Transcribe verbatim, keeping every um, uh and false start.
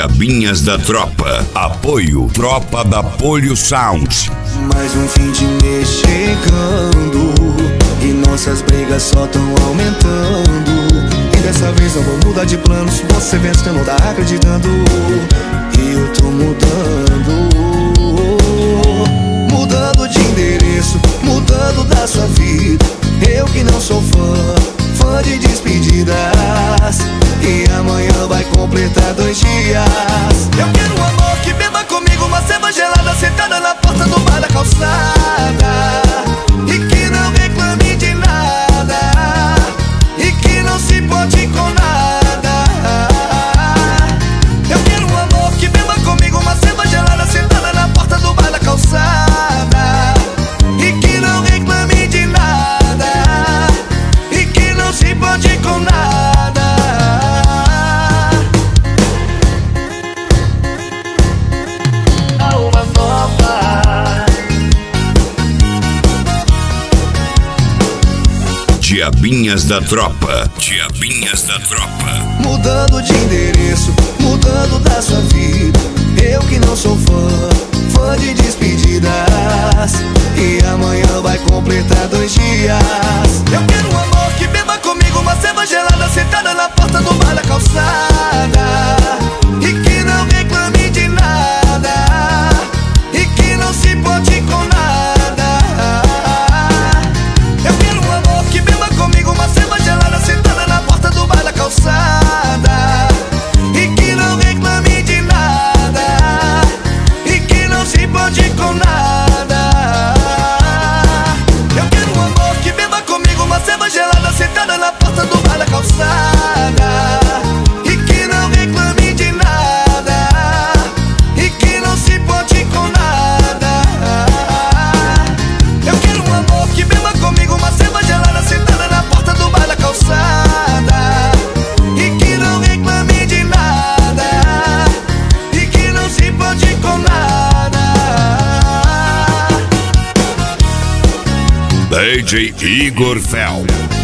Diabinhas da Tropa. Apoio Tropa da Polio Sound. Mais um fim de mês chegando e nossas brigas só tão aumentando. E dessa vez eu vou mudar de planos. Você pensa que eu não tá acreditando, e eu tô mudando. Mudando de endereço, mudando da sua vida. Eu que não sou fã, fã de despedidas. E amanhã vai completar dois dias. Eu quero um amor que beba comigo uma cerveja gelada, sentada na porta do bar da calçada, e que não reclame de nada, e que não se pode com nada. Eu quero um amor que beba comigo uma cerveja gelada, sentada na porta do bar da calçada, e que não reclame de nada, e que não se pode com nada. Diabinhas da Tropa. Diabinhas da Tropa. Mudando de endereço, mudando da sua vida. Eu que não sou fã, fã de despedidas. E amanhã vai completar dois dias. Eu quero um amor que beba comigo uma cerveja gelada, sentada na porta do bar da calçada, e que não reclame de nada, e que não se pode com nada. Eu quero um amor que beba comigo uma cerveja gelada, sentada na porta do bar da calçada, e que não reclame de nada, e que não se pode com nada. Eu quero um amor que beba comigo uma cerveja gelada, sentada na porta do bar da calçada, e que não reclame de nada, e que não se pode com nada. Eu quero um amor que beba comigo uma cerveja gelada, sentada na porta do bar da calçada, e que não reclame de nada, e que não se pode com nada. D J Igor Fel.